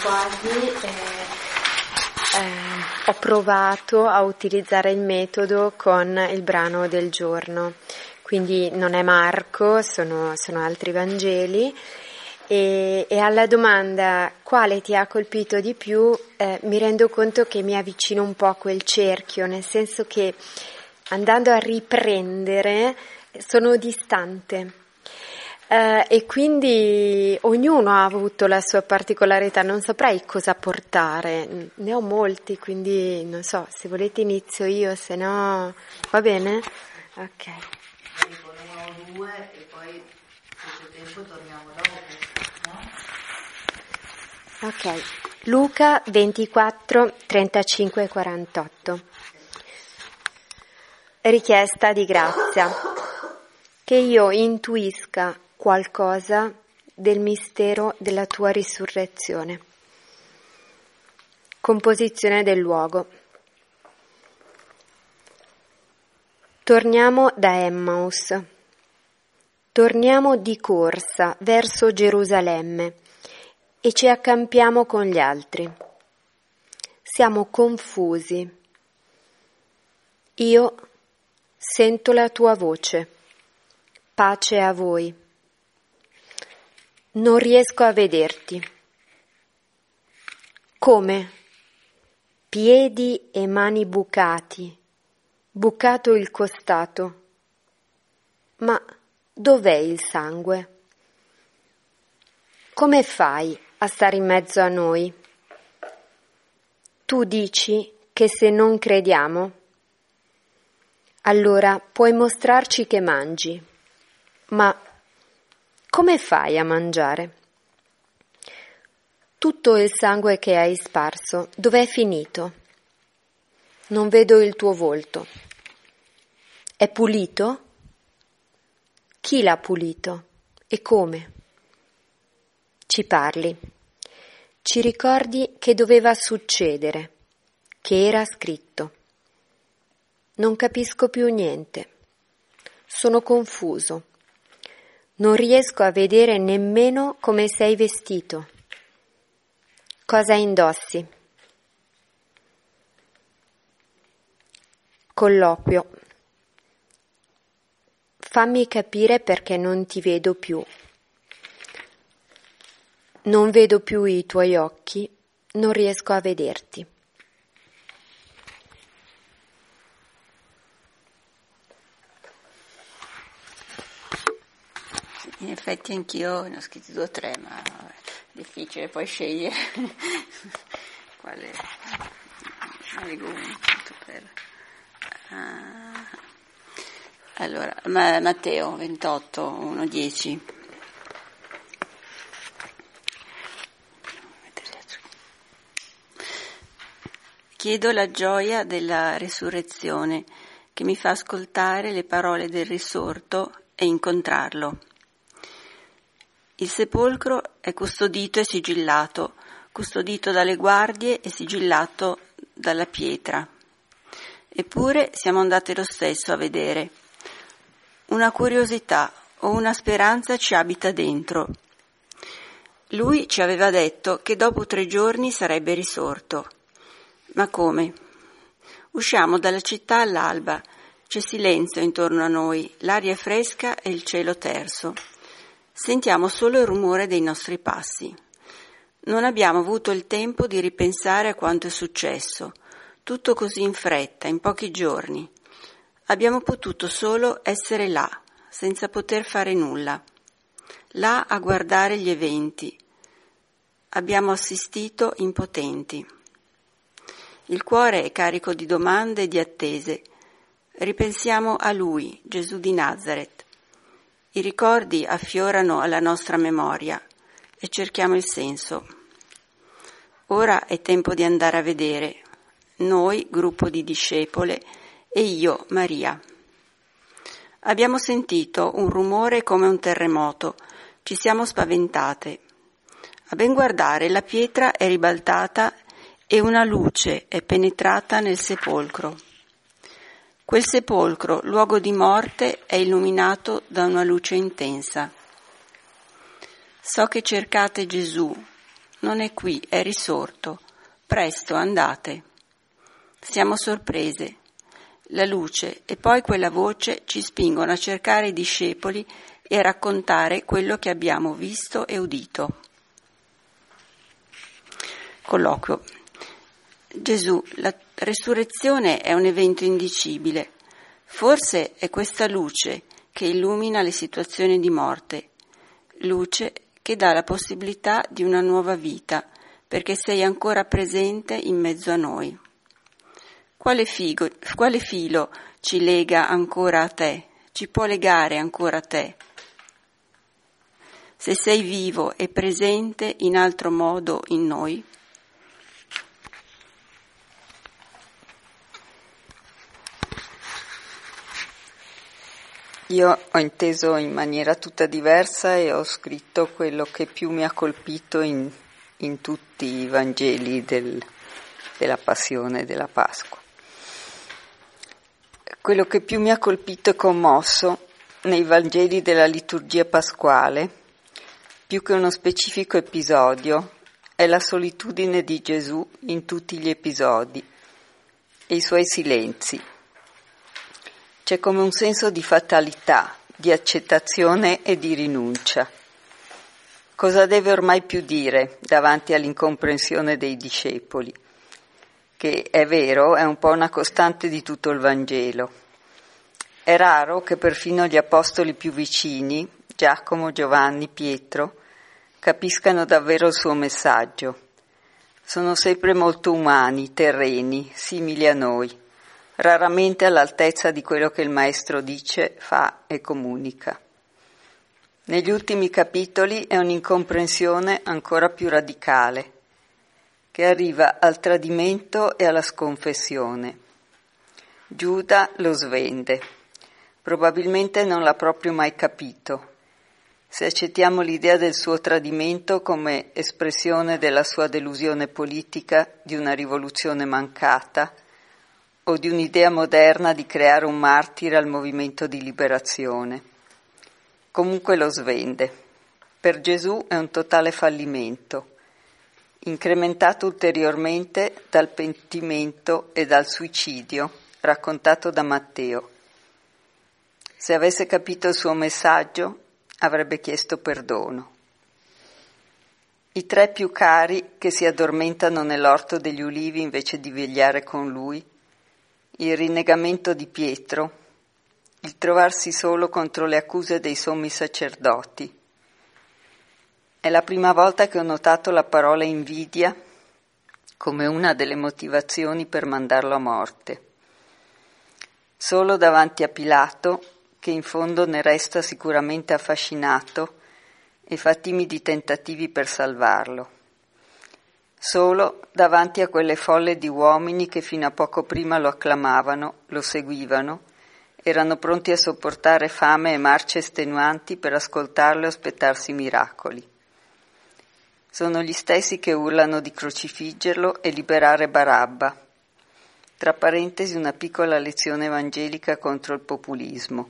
quasi ho provato a utilizzare il metodo con il brano del giorno, quindi non è Marco, sono altri Vangeli, e alla domanda quale ti ha colpito di più mi rendo conto che mi avvicino un po' a quel cerchio, nel senso che andando a riprendere sono distante. E quindi ognuno ha avuto la sua particolarità, non saprei cosa portare, ne ho molti, quindi non so, se volete inizio io, se no va bene? Ok. Dico uno o due e poi se c'è tempo torniamo dopo, no? Ok, Luca 24, 35 48. Richiesta di grazia. Che io intuisca qualcosa del mistero della tua risurrezione. Composizione del luogo. Torniamo da Emmaus. Torniamo di corsa verso Gerusalemme e ci accampiamo con gli altri. Siamo confusi. Io sento la tua voce. Pace a voi. Non riesco a vederti. Come? Piedi e mani bucati, bucato il costato. Ma dov'è il sangue? Come fai a stare in mezzo a noi? Tu dici che se non crediamo, allora puoi mostrarci che mangi, ma come fai a mangiare? Tutto il sangue che hai sparso, dov'è finito? Non vedo il tuo volto. È pulito? Chi l'ha pulito? E come? Ci parli. Ci ricordi che doveva succedere, che era scritto. Non capisco più niente. Sono confuso. Non riesco a vedere nemmeno come sei vestito. Cosa indossi? Colloquio. Fammi capire perché non ti vedo più. Non vedo più i tuoi occhi, non riesco a vederti. In effetti anch'io ne ho scritti 2 o 3, ma è difficile poi scegliere quale. Leggo uno per. Allora, Matteo 28, 1-10. Chiedo la gioia della risurrezione che mi fa ascoltare le parole del risorto e incontrarlo. Il sepolcro è custodito e sigillato, custodito dalle guardie e sigillato dalla pietra. Eppure siamo andati lo stesso a vedere. Una curiosità o una speranza ci abita dentro. Lui ci aveva detto che dopo 3 giorni sarebbe risorto. Ma come? Usciamo dalla città all'alba, c'è silenzio intorno a noi, l'aria è fresca e il cielo terso. Sentiamo solo il rumore dei nostri passi. Non abbiamo avuto il tempo di ripensare a quanto è successo, tutto così in fretta, in pochi giorni. Abbiamo potuto solo essere là, senza poter fare nulla, là a guardare gli eventi. Abbiamo assistito impotenti. Il cuore è carico di domande e di attese. Ripensiamo a Lui, Gesù di Nazaret. I ricordi affiorano alla nostra memoria e cerchiamo il senso. Ora è tempo di andare a vedere, noi, gruppo di discepole, e io, Maria. Abbiamo sentito un rumore come un terremoto, ci siamo spaventate. A ben guardare, la pietra è ribaltata e una luce è penetrata nel sepolcro. Quel sepolcro, luogo di morte, è illuminato da una luce intensa. So che cercate Gesù, non è qui, è risorto. Presto, andate. Siamo sorprese. La luce e poi quella voce ci spingono a cercare i discepoli e a raccontare quello che abbiamo visto e udito. Colloquio. Gesù, la resurrezione è un evento indicibile. Forse è questa luce che illumina le situazioni di morte, luce che dà la possibilità di una nuova vita, perché sei ancora presente in mezzo a noi. Quale filo ci lega ancora a te, ci può legare ancora a te? Se sei vivo e presente in altro modo in noi? Io ho inteso in maniera tutta diversa e ho scritto quello che più mi ha colpito in tutti i Vangeli della Passione e della Pasqua. Quello che più mi ha colpito e commosso nei Vangeli della liturgia pasquale, più che uno specifico episodio, è la solitudine di Gesù in tutti gli episodi e i suoi silenzi. C'è come un senso di fatalità, di accettazione e di rinuncia. Cosa deve ormai più dire davanti all'incomprensione dei discepoli? Che è vero, è un po' una costante di tutto il Vangelo. È raro che perfino gli apostoli più vicini, Giacomo, Giovanni, Pietro, capiscano davvero il suo messaggio. Sono sempre molto umani, terreni, simili a noi, raramente all'altezza di quello che il Maestro dice, fa e comunica. Negli ultimi capitoli è un'incomprensione ancora più radicale, che arriva al tradimento e alla sconfessione. Giuda lo svende, probabilmente non l'ha proprio mai capito. Se accettiamo l'idea del suo tradimento come espressione della sua delusione politica di una rivoluzione mancata, o di un'idea moderna di creare un martire al movimento di liberazione. Comunque lo svende. Per Gesù è un totale fallimento, incrementato ulteriormente dal pentimento e dal suicidio raccontato da Matteo. Se avesse capito il suo messaggio, avrebbe chiesto perdono. I tre più cari che si addormentano nell'orto degli ulivi invece di vegliare con lui, il rinnegamento di Pietro, il trovarsi solo contro le accuse dei sommi sacerdoti. È la prima volta che ho notato la parola invidia come una delle motivazioni per mandarlo a morte. Solo davanti a Pilato, che in fondo ne resta sicuramente affascinato e fa timidi tentativi per salvarlo. Solo davanti a quelle folle di uomini che fino a poco prima lo acclamavano, lo seguivano, erano pronti a sopportare fame e marce estenuanti per ascoltarlo e aspettarsi miracoli. Sono gli stessi che urlano di crocifiggerlo e liberare Barabba. Tra parentesi una piccola lezione evangelica contro il populismo.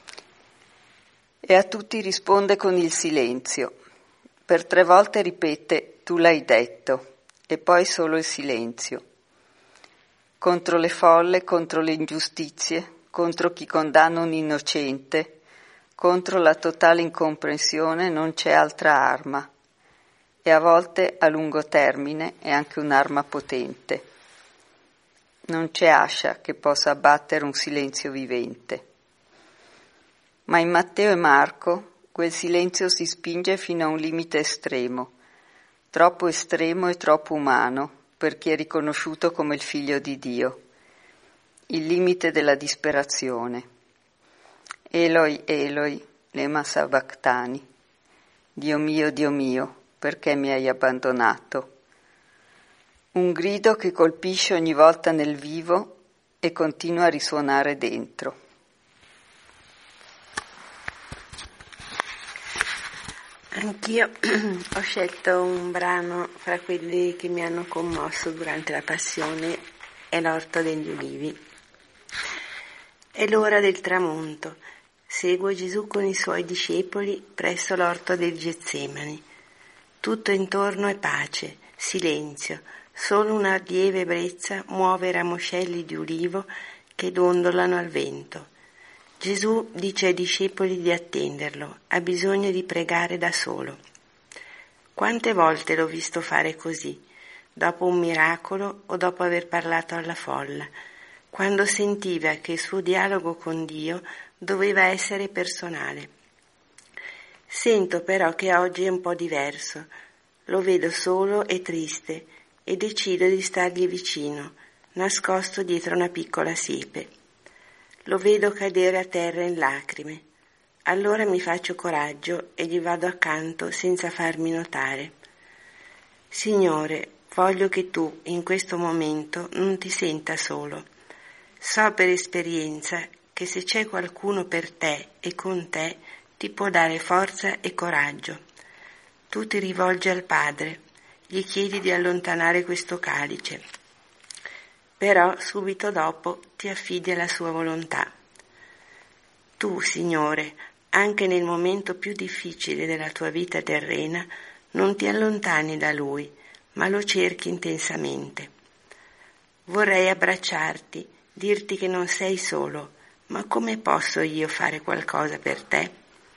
E a tutti risponde con il silenzio. Per 3 volte ripete «tu l'hai detto» e poi solo il silenzio. Contro le folle, contro le ingiustizie, contro chi condanna un innocente, contro la totale incomprensione non c'è altra arma. E a volte a lungo termine è anche un'arma potente. Non c'è ascia che possa abbattere un silenzio vivente. Ma in Matteo e Marco quel silenzio si spinge fino a un limite estremo, troppo estremo e troppo umano per chi è riconosciuto come il figlio di Dio, il limite della disperazione. Eloi, Eloi, lema sabachthani, Dio mio, perché mi hai abbandonato? Un grido che colpisce ogni volta nel vivo e continua a risuonare dentro. Anch'io ho scelto un brano fra quelli che mi hanno commosso durante la Passione, è l'Orto degli Ulivi. È l'ora del tramonto. Seguo Gesù con i suoi discepoli presso l'Orto del Getsemani. Tutto intorno è pace, silenzio, solo una lieve brezza muove i ramoscelli di ulivo che dondolano al vento. Gesù dice ai discepoli di attenderlo, ha bisogno di pregare da solo. Quante volte l'ho visto fare così, dopo un miracolo o dopo aver parlato alla folla, quando sentiva che il suo dialogo con Dio doveva essere personale. Sento però che oggi è un po' diverso, lo vedo solo e triste e decido di stargli vicino, nascosto dietro una piccola siepe. Lo vedo cadere a terra in lacrime. Allora mi faccio coraggio e gli vado accanto senza farmi notare. Signore, voglio che tu in questo momento non ti senta solo. So per esperienza che se c'è qualcuno per te e con te ti può dare forza e coraggio. Tu ti rivolgi al Padre, gli chiedi di allontanare questo calice, però subito dopo ti affidi alla sua volontà. Tu, Signore, anche nel momento più difficile della tua vita terrena, non ti allontani da Lui, ma lo cerchi intensamente. Vorrei abbracciarti, dirti che non sei solo, ma come posso io fare qualcosa per te?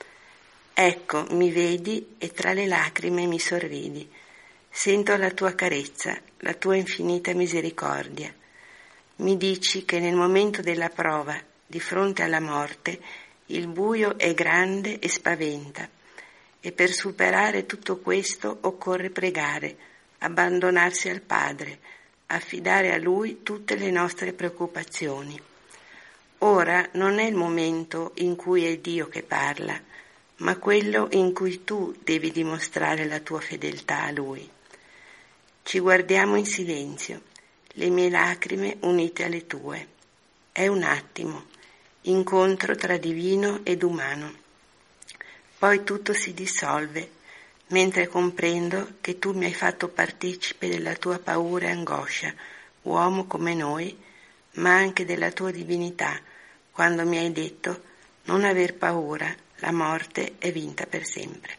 Ecco, mi vedi e tra le lacrime mi sorridi. Sento la tua carezza, la tua infinita misericordia. Mi dici che nel momento della prova, di fronte alla morte, il buio è grande e spaventa, e per superare tutto questo occorre pregare, abbandonarsi al Padre, affidare a Lui tutte le nostre preoccupazioni. Ora non è il momento in cui è Dio che parla, ma quello in cui tu devi dimostrare la tua fedeltà a Lui. Ci guardiamo in silenzio, le mie lacrime unite alle tue. È un attimo, incontro tra divino ed umano. Poi tutto si dissolve, mentre comprendo che tu mi hai fatto partecipe della tua paura e angoscia, uomo come noi, ma anche della tua divinità, quando mi hai detto non aver paura, la morte è vinta per sempre.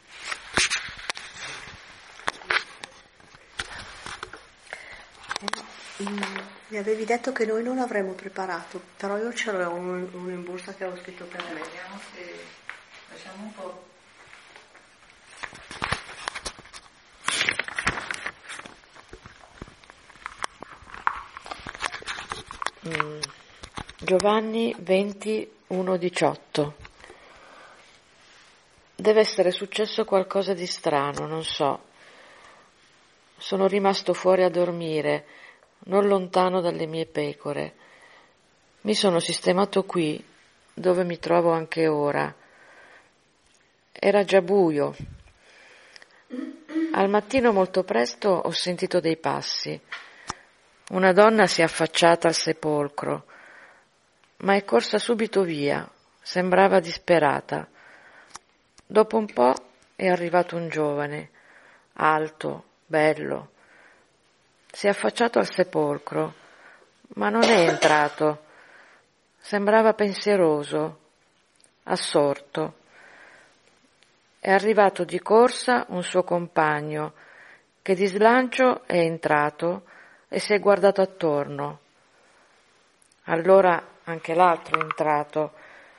Mi avevi detto che noi non l'avremmo preparato, però io c'avevo un in borsa che avevo scritto per lei. Vediamo se facciamo un po'. Giovanni 21:18. Deve essere successo qualcosa di strano, non so. Sono rimasto fuori a dormire, non lontano dalle mie pecore. Mi sono sistemato qui, dove mi trovo anche ora. Era già buio. Al mattino molto presto ho sentito dei passi. Una donna si è affacciata al sepolcro, ma è corsa subito via, sembrava disperata. Dopo un po' è arrivato un giovane, alto, bello. Si è affacciato al sepolcro, ma non è entrato. Sembrava pensieroso, assorto. È arrivato di corsa un suo compagno, che di slancio è entrato e si è guardato attorno. Allora anche l'altro è entrato.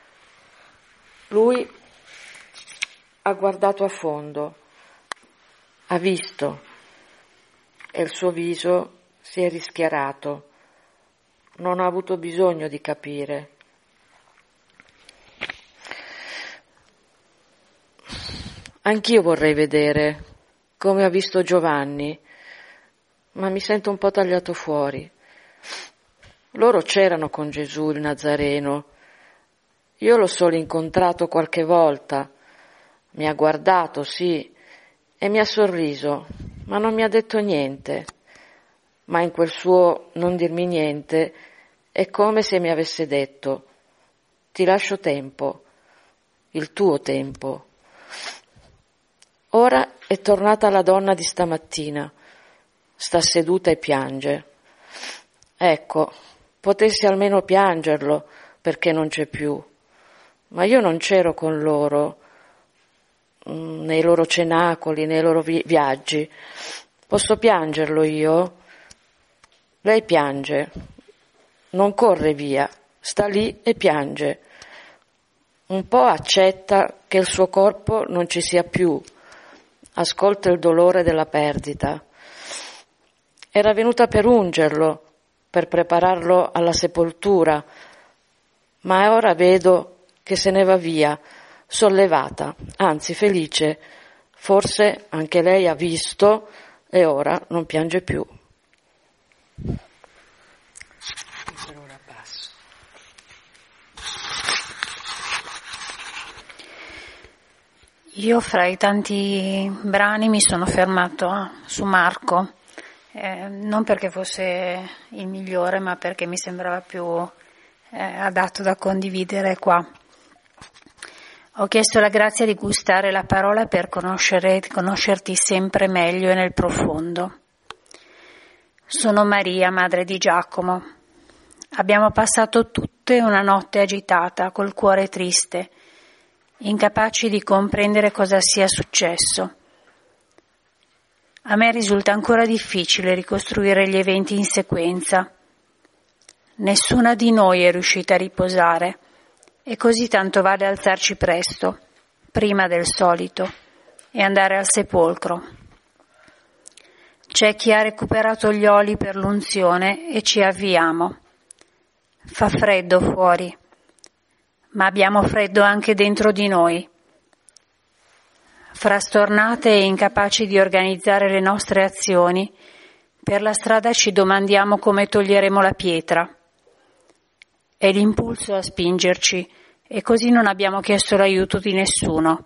Lui ha guardato a fondo, ha visto, e il suo viso si è rischiarato. Non ha avuto bisogno di capire. Anch'io vorrei vedere come ha visto Giovanni, ma mi sento un po' tagliato fuori. Loro c'erano con Gesù il Nazareno. Io l'ho solo incontrato qualche volta. Mi ha guardato, sì, e mi ha sorriso, ma non mi ha detto niente. Ma in quel suo non dirmi niente è come se mi avesse detto: ti lascio tempo, il tuo tempo. Ora è tornata la donna di stamattina, sta seduta e piange. Ecco, potessi almeno piangerlo perché non c'è più, ma io non c'ero con loro. nei loro cenacoli, nei loro viaggi. Posso piangerlo io? Lei piange, non corre via, sta lì e piange. Un po' accetta che il suo corpo non ci sia più, ascolta il dolore della perdita. Era venuta per ungerlo, per prepararlo alla sepoltura, ma ora vedo che se ne va via, sollevata, anzi felice. Forse anche lei ha visto e ora non piange più. Io fra i tanti brani mi sono fermato su Marco, non perché fosse il migliore, ma perché mi sembrava più adatto da condividere qua. Ho chiesto la grazia di gustare la parola per conoscerti sempre meglio e nel profondo. Sono Maria, madre di Giacomo. Abbiamo passato tutte una notte agitata, col cuore triste, incapaci di comprendere cosa sia successo. A me risulta ancora difficile ricostruire gli eventi in sequenza. Nessuna di noi è riuscita a riposare e così tanto vale alzarci presto, prima del solito, e andare al sepolcro. C'è chi ha recuperato gli oli per l'unzione e ci avviamo. Fa freddo fuori, ma abbiamo freddo anche dentro di noi. Frastornate e incapaci di organizzare le nostre azioni, per la strada ci domandiamo come toglieremo la pietra. È l'impulso a spingerci e così non abbiamo chiesto l'aiuto di nessuno.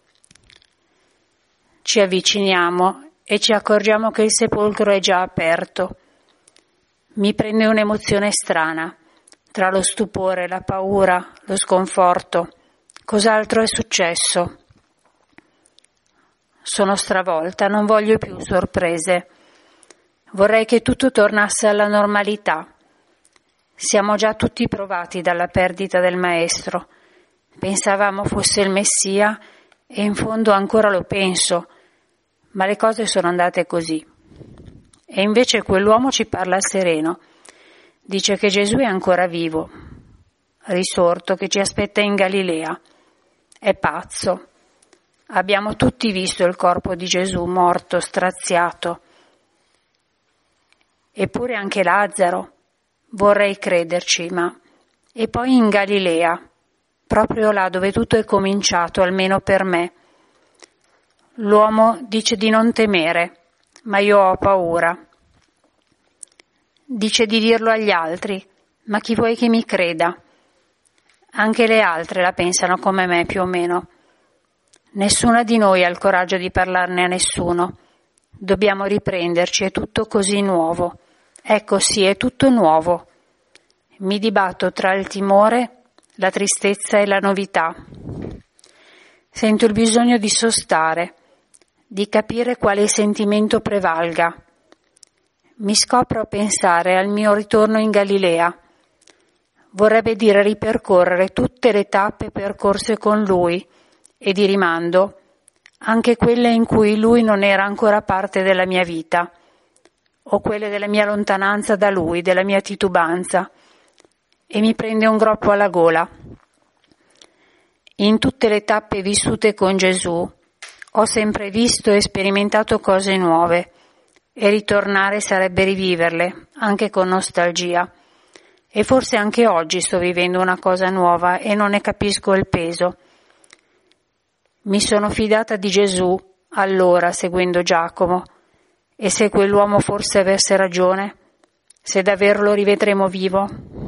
Ci avviciniamo e ci accorgiamo che il sepolcro è già aperto. Mi prende un'emozione strana, tra lo stupore, la paura, lo sconforto. Cos'altro è successo? Sono stravolta, non voglio più sorprese. Vorrei che tutto tornasse alla normalità. Siamo già tutti provati dalla perdita del maestro. Pensavamo fosse il Messia e in fondo ancora lo penso, ma le cose sono andate così. E invece quell'uomo ci parla sereno. Dice che Gesù è ancora vivo, risorto, che ci aspetta in Galilea. È pazzo. Abbiamo tutti visto il corpo di Gesù morto, straziato. Eppure anche Lazzaro. Vorrei crederci, ma... E poi in Galilea, proprio là dove tutto è cominciato, almeno per me. L'uomo dice di non temere, ma io ho paura. Dice di dirlo agli altri, ma chi vuoi che mi creda? Anche le altre la pensano come me, più o meno. Nessuna di noi ha il coraggio di parlarne a nessuno. Dobbiamo riprenderci, è tutto così nuovo. Ecco sì, è tutto nuovo. Mi dibatto tra il timore, la tristezza e la novità. Sento il bisogno di sostare, di capire quale sentimento prevalga. Mi scopro a pensare al mio ritorno in Galilea. Vorrebbe dire ripercorrere tutte le tappe percorse con lui e di rimando, anche quelle in cui lui non era ancora parte della mia vita, o quelle della mia lontananza da lui, della mia titubanza, e mi prende un groppo alla gola. In tutte le tappe vissute con Gesù ho sempre visto e sperimentato cose nuove, e ritornare sarebbe riviverle, anche con nostalgia. E forse anche oggi sto vivendo una cosa nuova e non ne capisco il peso. Mi sono fidata di Gesù allora, seguendo Giacomo, e se quell'uomo forse avesse ragione, se davvero lo rivedremo vivo?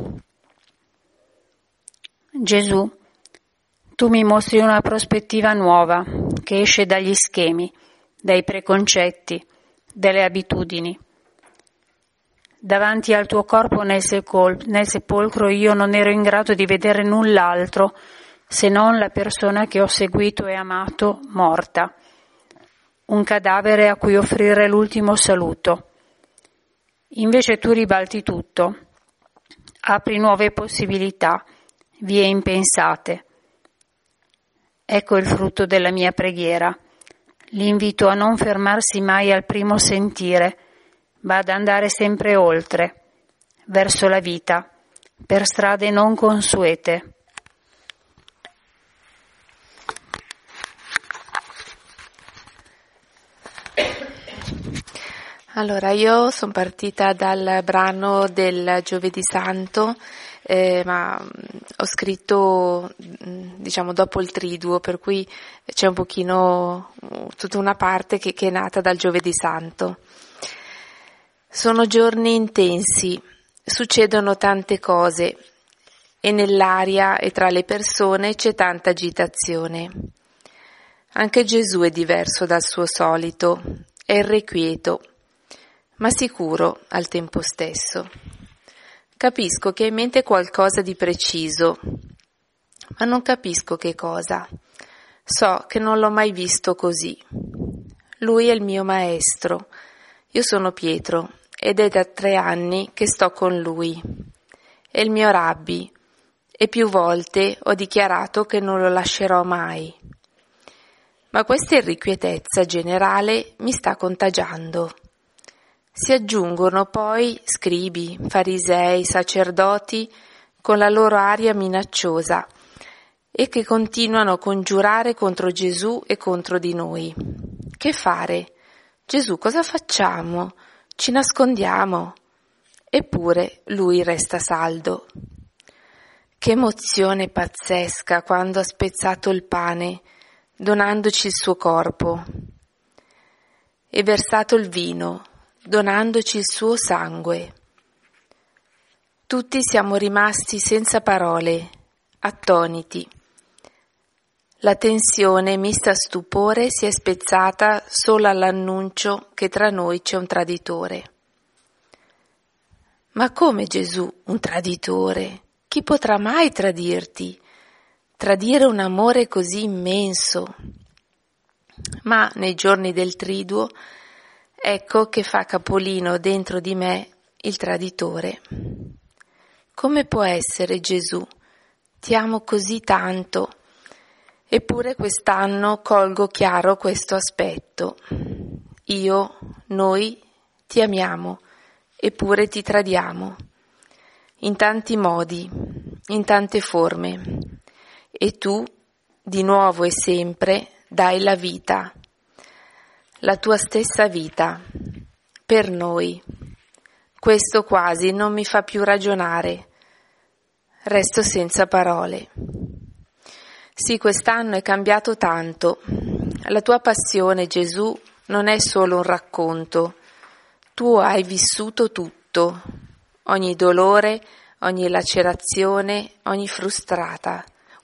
Gesù, tu mi mostri una prospettiva nuova che esce dagli schemi, dai preconcetti, dalle abitudini. Davanti al tuo corpo nel sepolcro io non ero in grado di vedere null'altro se non la persona che ho seguito e amato morta, un cadavere a cui offrire l'ultimo saluto. Invece tu ribalti tutto, apri nuove possibilità, vie impensate. Ecco il frutto della mia preghiera. L'invito a non fermarsi mai al primo sentire, ma ad andare sempre oltre, verso la vita, per strade non consuete. Allora, io sono partita dal brano del Giovedì Santo, ma ho scritto, diciamo, dopo il Triduo, per cui c'è un pochino, tutta una parte che è nata dal Giovedì Santo. Sono giorni intensi, succedono tante cose e nell'aria e tra le persone c'è tanta agitazione. Anche Gesù è diverso dal suo solito, è irrequieto, ma sicuro al tempo stesso. Capisco che ha in mente qualcosa di preciso, ma non capisco che cosa. So che non l'ho mai visto così. Lui è il mio maestro, io sono Pietro ed è da 3 anni che sto con lui. È il mio rabbi e più volte ho dichiarato che non lo lascerò mai. Ma questa irrequietezza generale mi sta contagiando. Si aggiungono poi scribi, farisei, sacerdoti con la loro aria minacciosa e che continuano a congiurare contro Gesù e contro di noi. Che fare? Gesù, cosa facciamo? Ci nascondiamo? Eppure lui resta saldo. Che emozione pazzesca quando ha spezzato il pane, donandoci il suo corpo, e versato il vino, donandoci il suo sangue. Tutti siamo rimasti senza parole, attoniti. La tensione mista a stupore si è spezzata solo all'annuncio che tra noi c'è un traditore. Ma come Gesù, un traditore? Chi potrà mai tradirti? Tradire un amore così immenso? Ma nei giorni del Triduo ecco che fa capolino dentro di me il traditore. Come può essere Gesù? Ti amo così tanto. Eppure quest'anno colgo chiaro questo aspetto. Noi ti amiamo, eppure ti tradiamo. In tanti modi, in tante forme. E tu, di nuovo e sempre, dai la vita. La tua stessa vita, per noi. Questo quasi non mi fa più ragionare. Resto senza parole. Sì, quest'anno è cambiato tanto. La tua passione, Gesù, non è solo un racconto. Tu hai vissuto tutto, ogni dolore, ogni lacerazione, ogni frustata.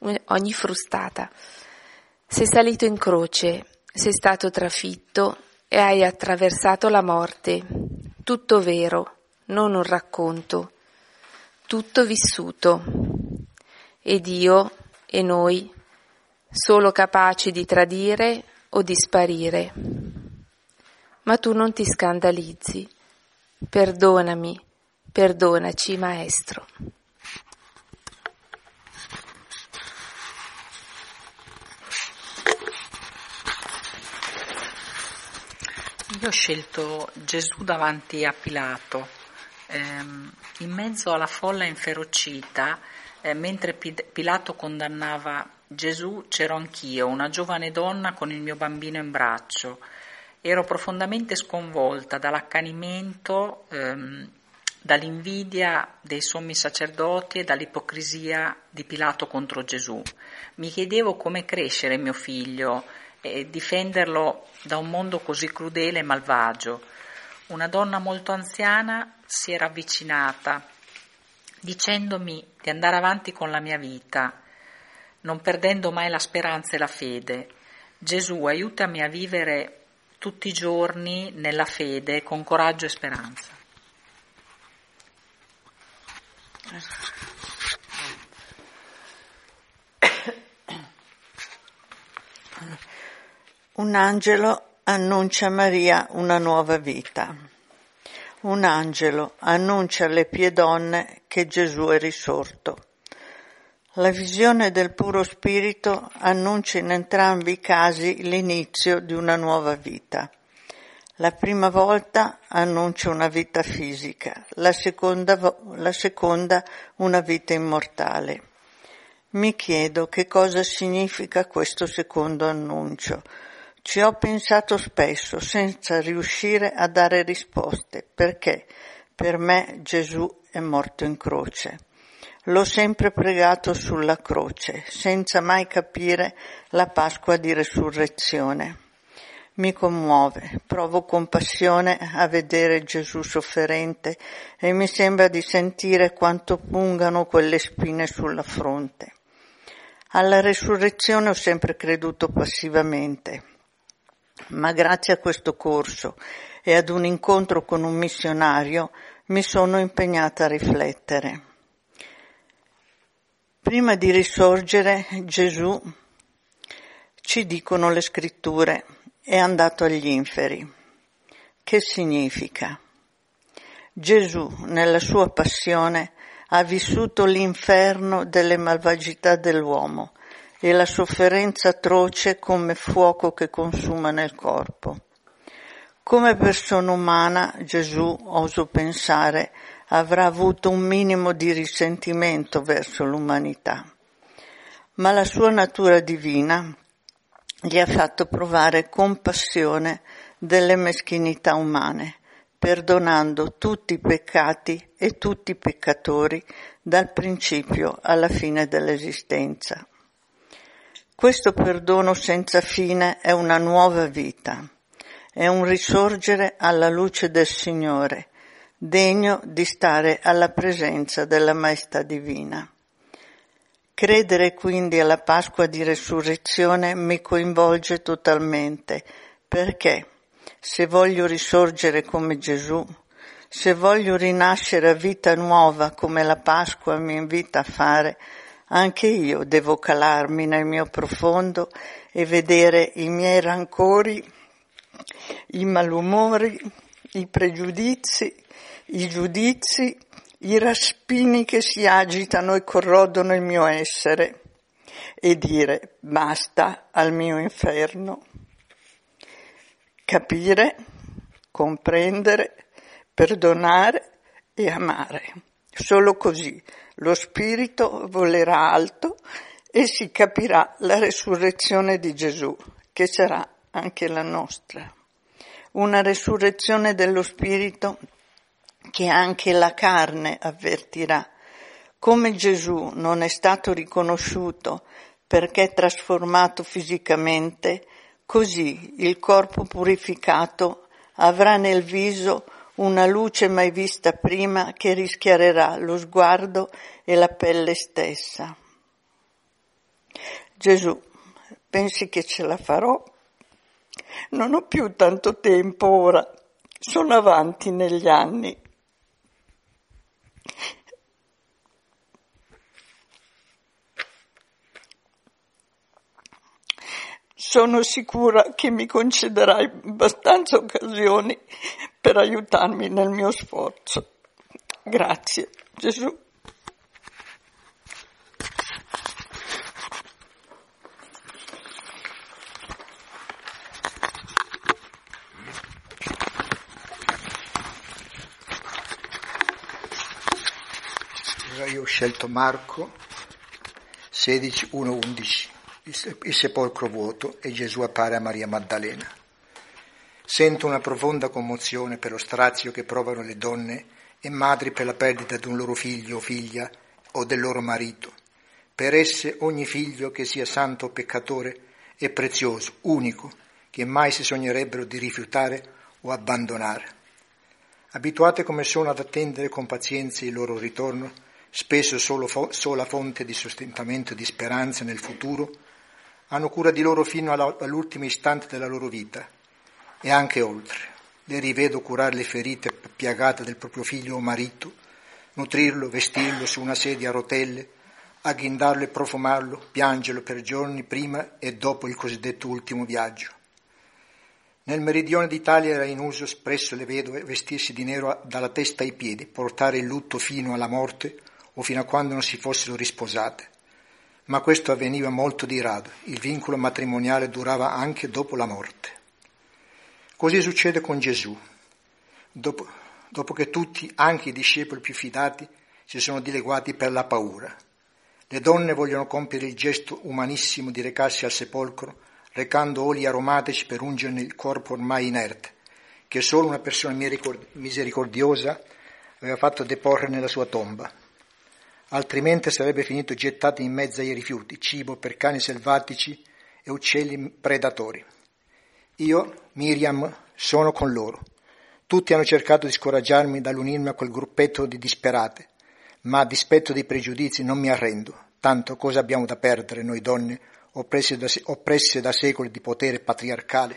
Sei salito in croce, sei stato trafitto e hai attraversato la morte. Tutto vero, non un racconto. Tutto vissuto. Ed io e noi, solo capaci di tradire o di sparire. Ma tu non ti scandalizzi. Perdonami, perdonaci, Maestro. Io ho scelto Gesù davanti a Pilato. In mezzo alla folla inferocita, mentre Pilato condannava Gesù, c'ero anch'io, una giovane donna con il mio bambino in braccio. Ero profondamente sconvolta dall'accanimento, dall'invidia dei sommi sacerdoti e dall'ipocrisia di Pilato contro Gesù. Mi chiedevo come crescere mio figlio e difenderlo da un mondo così crudele e malvagio. Una donna molto anziana si era avvicinata, dicendomi di andare avanti con la mia vita, non perdendo mai la speranza e la fede. Gesù, aiutami a vivere tutti i giorni nella fede, con coraggio e speranza. Un angelo annuncia a Maria una nuova vita. Un angelo annuncia alle pie donne che Gesù è risorto. La visione del puro spirito annuncia in entrambi i casi l'inizio di una nuova vita. La prima volta annuncia una vita fisica, la seconda una vita immortale. Mi chiedo che cosa significa questo secondo annuncio. Ci ho pensato spesso senza riuscire a dare risposte, perché per me Gesù è morto in croce. L'ho sempre pregato sulla croce, senza mai capire la Pasqua di Resurrezione. Mi commuove, provo compassione a vedere Gesù sofferente e mi sembra di sentire quanto pungano quelle spine sulla fronte. Alla resurrezione ho sempre creduto passivamente, ma grazie a questo corso e ad un incontro con un missionario mi sono impegnata a riflettere. Prima di risorgere, Gesù, ci dicono le scritture, è andato agli inferi. Che significa? Gesù, nella sua passione, ha vissuto l'inferno delle malvagità dell'uomo e la sofferenza atroce come fuoco che consuma nel corpo. Come persona umana, Gesù, oso pensare, avrà avuto un minimo di risentimento verso l'umanità, ma la sua natura divina gli ha fatto provare compassione delle meschinità umane, perdonando tutti i peccati e tutti i peccatori dal principio alla fine dell'esistenza. Questo perdono senza fine è una nuova vita, è un risorgere alla luce del Signore, degno di stare alla presenza della Maestà Divina. Credere quindi alla Pasqua di Resurrezione mi coinvolge totalmente, perché se voglio risorgere come Gesù, se voglio rinascere a vita nuova come la Pasqua mi invita a fare, anche io devo calarmi nel mio profondo e vedere i miei rancori, i malumori, i pregiudizi, i giudizi, i raspini che si agitano e corrodono il mio essere e dire basta al mio inferno. Capire, comprendere, perdonare e amare. Solo così lo spirito volerà alto e si capirà la resurrezione di Gesù, che sarà anche la nostra. Una resurrezione dello spirito che anche la carne avvertirà. Come Gesù non è stato riconosciuto perché trasformato fisicamente, così il corpo purificato avrà nel viso una luce mai vista prima che rischiarerà lo sguardo e la pelle stessa. Gesù, pensi che ce la farò? Non ho più tanto tempo ora, sono avanti negli anni. Sono sicura che mi concederai abbastanza occasioni per aiutarmi nel mio sforzo. Grazie, Gesù. Io ho scelto Marco 16, 1, 11. Il sepolcro vuoto e Gesù appare a Maria Maddalena. Sento una profonda commozione per lo strazio che provano le donne e madri per la perdita di un loro figlio o figlia o del loro marito. Per esse ogni figlio che sia santo o peccatore è prezioso, unico, che mai si sognerebbero di rifiutare o abbandonare. Abituate come sono ad attendere con pazienza il loro ritorno, spesso sola fonte di sostentamento e di speranza nel futuro, hanno cura di loro fino all'ultimo istante della loro vita e anche oltre. Le rivedo curare le ferite piagate del proprio figlio o marito, nutrirlo, vestirlo su una sedia a rotelle, agghindarlo e profumarlo, piangerlo per giorni prima e dopo il cosiddetto ultimo viaggio. Nel meridione d'Italia era in uso spesso le vedove vestirsi di nero dalla testa ai piedi, portare il lutto fino alla morte o fino a quando non si fossero risposate. ma questo avveniva molto di rado. Il vincolo matrimoniale durava anche dopo la morte. Così succede con Gesù. Dopo che tutti, anche i discepoli più fidati, si sono dileguati per la paura. Le donne vogliono compiere il gesto umanissimo di recarsi al sepolcro, recando oli aromatici per ungerne il corpo ormai inerte, che solo una persona misericordiosa aveva fatto deporre nella sua tomba. Altrimenti sarebbe finito gettato in mezzo ai rifiuti, cibo per cani selvatici e uccelli predatori. Io, Miriam, sono con loro. Tutti hanno cercato di scoraggiarmi dall'unirmi a quel gruppetto di disperate, ma a dispetto dei pregiudizi non mi arrendo. Tanto cosa abbiamo da perdere noi donne, oppresse da secoli di potere patriarcale?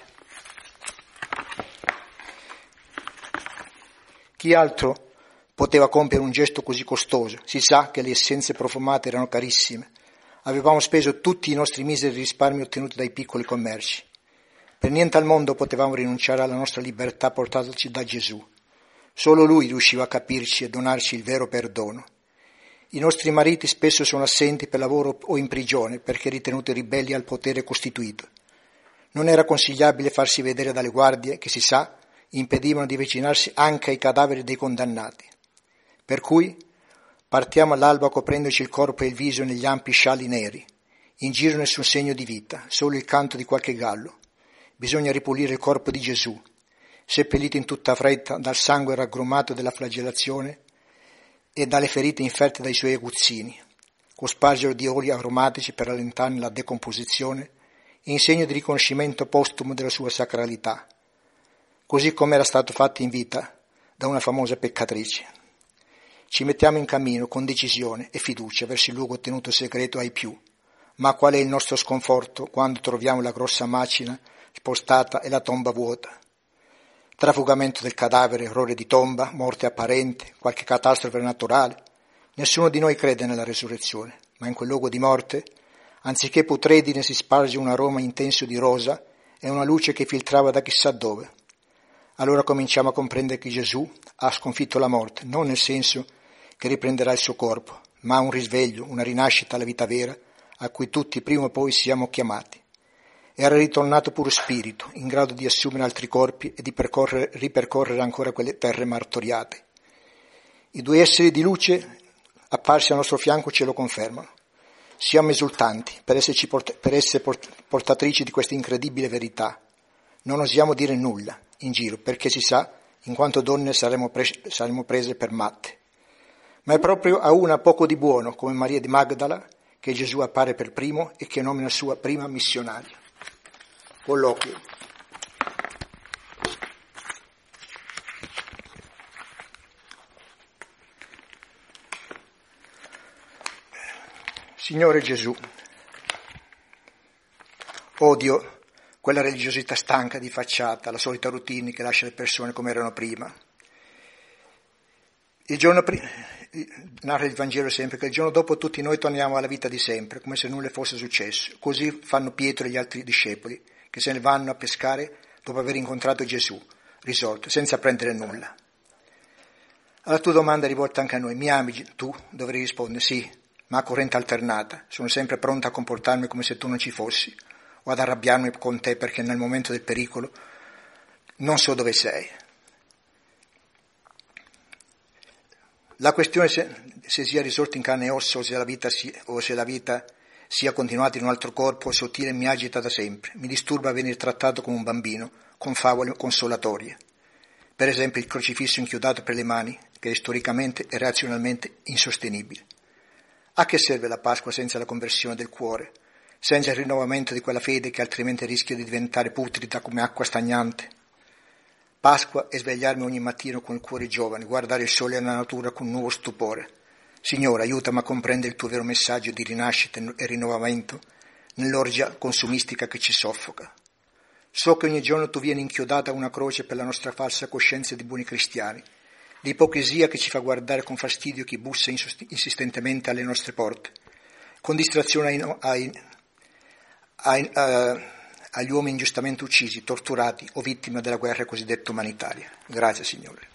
Chi altro poteva compiere un gesto così costoso? Si sa che le essenze profumate erano carissime. Avevamo speso tutti i nostri miseri risparmi ottenuti dai piccoli commerci. Per niente al mondo potevamo rinunciare alla nostra libertà portataci da Gesù. Solo Lui riusciva a capirci e donarci il vero perdono. I nostri mariti spesso sono assenti per lavoro o in prigione perché ritenuti ribelli al potere costituito. Non era consigliabile farsi vedere dalle guardie che, si sa, impedivano di avvicinarsi anche ai cadaveri dei condannati. Per cui partiamo all'alba coprendoci il corpo e il viso negli ampi scialli neri. In giro nessun segno di vita, solo il canto di qualche gallo. Bisogna ripulire il corpo di Gesù, seppellito in tutta fretta dal sangue raggrumato della flagellazione e dalle ferite inferte dai suoi aguzzini, cospargerlo di oli aromatici per allentarne la decomposizione, in segno di riconoscimento postumo della sua sacralità, così come era stato fatto in vita da una famosa peccatrice. Ci mettiamo in cammino con decisione e fiducia verso il luogo tenuto segreto ai più, ma qual è il nostro sconforto quando troviamo la grossa macina spostata e la tomba vuota? Trafugamento del cadavere, errore di tomba, morte apparente, qualche catastrofe naturale. Nessuno di noi crede nella resurrezione, ma in quel luogo di morte, anziché putredine, si sparge un aroma intenso di rosa e una luce che filtrava da chissà dove. Allora cominciamo a comprendere che Gesù ha sconfitto la morte, non nel senso che riprenderà il suo corpo, ma un risveglio, una rinascita alla vita vera, a cui tutti prima o poi siamo chiamati. Era ritornato puro spirito, in grado di assumere altri corpi e di ripercorrere ancora quelle terre martoriate. I due esseri di luce apparsi al nostro fianco ce lo confermano. Siamo esultanti per essere portatrici di questa incredibile verità. Non osiamo dire nulla in giro, perché si sa, in quanto donne saremo prese per matte. Ma è proprio a una poco di buono, come Maria di Magdala, che Gesù appare per primo e che nomina sua prima missionaria. Colloquio. Signore Gesù, odio quella religiosità stanca di facciata, la solita routine che lascia le persone come erano prima. Narra il Vangelo sempre che il giorno dopo tutti noi torniamo alla vita di sempre, come se nulla fosse successo. Così fanno Pietro e gli altri discepoli, che se ne vanno a pescare dopo aver incontrato Gesù, risolto, senza prendere nulla. Alla tua domanda è rivolta anche a noi: mi ami tu? Dovrei rispondere sì, ma a corrente alternata. Sono sempre pronta a comportarmi come se tu non ci fossi, o ad arrabbiarmi con te perché nel momento del pericolo non so dove sei. La questione se sia risorta in carne e ossa o se la vita sia continuata in un altro corpo sottile mi agita da sempre. Mi disturba venire trattato come un bambino, con favole consolatorie. Per esempio il crocifisso inchiodato per le mani, che è storicamente e razionalmente insostenibile. A che serve la Pasqua senza la conversione del cuore, senza il rinnovamento di quella fede che altrimenti rischia di diventare putrida come acqua stagnante? Pasqua è svegliarmi ogni mattino con il cuore giovane, guardare il sole e la natura con un nuovo stupore. Signore, aiutami a comprendere il tuo vero messaggio di rinascita e rinnovamento nell'orgia consumistica che ci soffoca. So che ogni giorno tu vieni inchiodata a una croce per la nostra falsa coscienza di buoni cristiani, l'ipocrisia che ci fa guardare con fastidio chi bussa insistentemente alle nostre porte, con distrazione agli uomini ingiustamente uccisi, torturati o vittime della guerra cosiddetta umanitaria. Grazie, Signore.